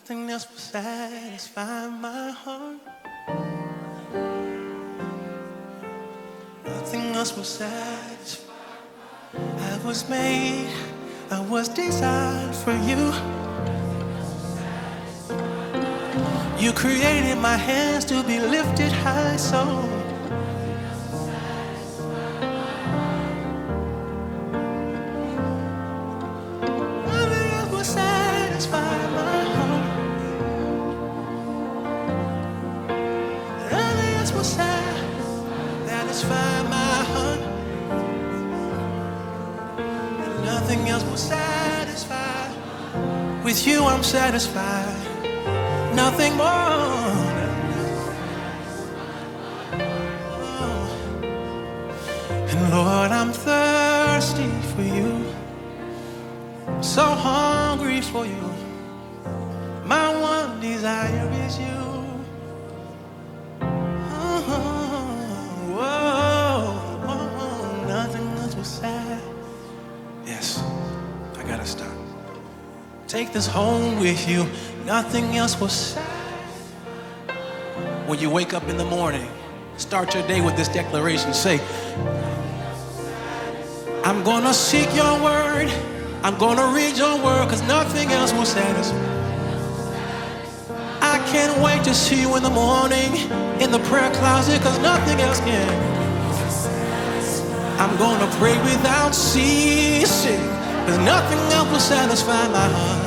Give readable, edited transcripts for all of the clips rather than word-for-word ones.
Nothing else will satisfy my heart. Nothing else will satisfy. I was made, I was designed for you. You created my hands to be lifted high, so nothing else will satisfy my heart. Nothing else will satisfy my heart. And nothing else will satisfy. With you I'm satisfied. Nothing more. And Lord, I'm thirsty for you, so hungry for you. My one desire is you. Nothing else will satisfy. Yes, I gotta stop. Take this home with you. Nothing else will satisfy. When you wake up in the morning, start your day with this declaration. Say, I'm gonna seek your word. I'm gonna read your word, because nothing else will satisfy. I can't wait to see you in the morning in the prayer closet, because nothing else can. I'm gonna pray without ceasing, because nothing else will satisfy my heart.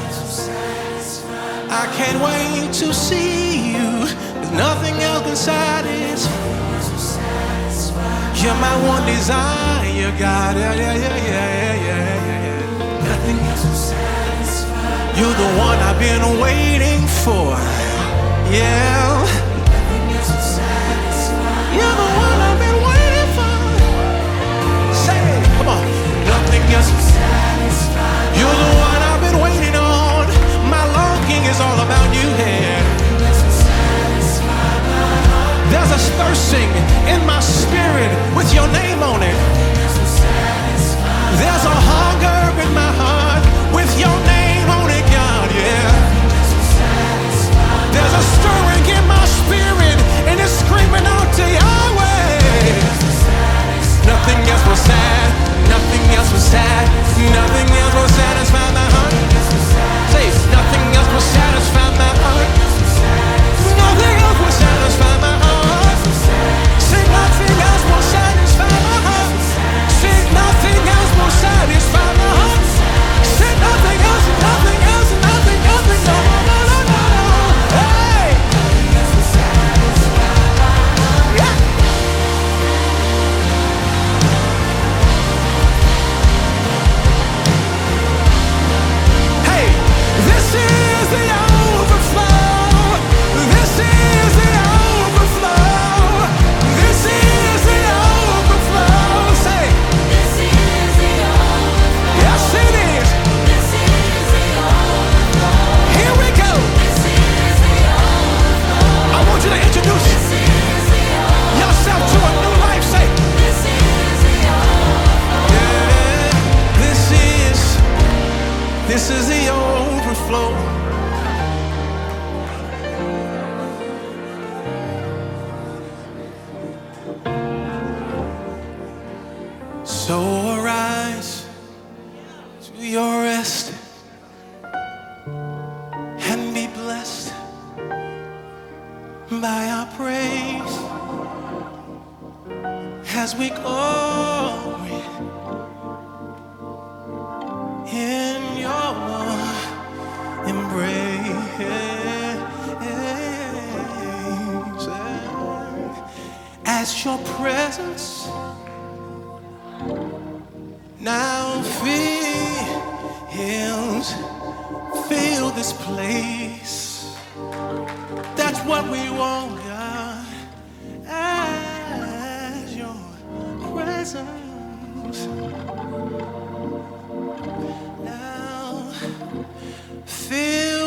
I can't wait to see you, because nothing else can satisfy. You're my one desire, God. Yeah. Nothing else will satisfy. You're the one I've been waiting for. Yeah. Nothing else will satisfy. You're the one I've been waiting for. Say it, come on. Nothing else will satisfy. You're the one I've been waiting on. My longing is all about you here. There's a thirsting in my spirit with your name on it. There's a hunger in my heart with your name on it, God, yeah. There's a stirring in my spirit and it's screaming out to Yahweh. Nothing else will sad, nothing else will sad, nothing else will satisfy my heart. Say, nothing else will satisfy my heart. Nothing else will satisfy my heart. Say, nothing else will satisfy my heart. Say, nothing else will satisfy my heart. Say, nothing else, nothing else, nothing else, no. Hey! Yeah! Hey, this is the overflow. This is the overflow. This is the overflow. Say, this is the overflow. Yes, it is. This is the overflow. Here we go. This is the overflow. I want you to introduce yourself to a new life. Say, this is the overflow. Yeah, this is the overflow. So arise to your rest and be blessed by our praise as we glory in your embrace. As your presence now fill this place. That's what we want, God. As your presence now fill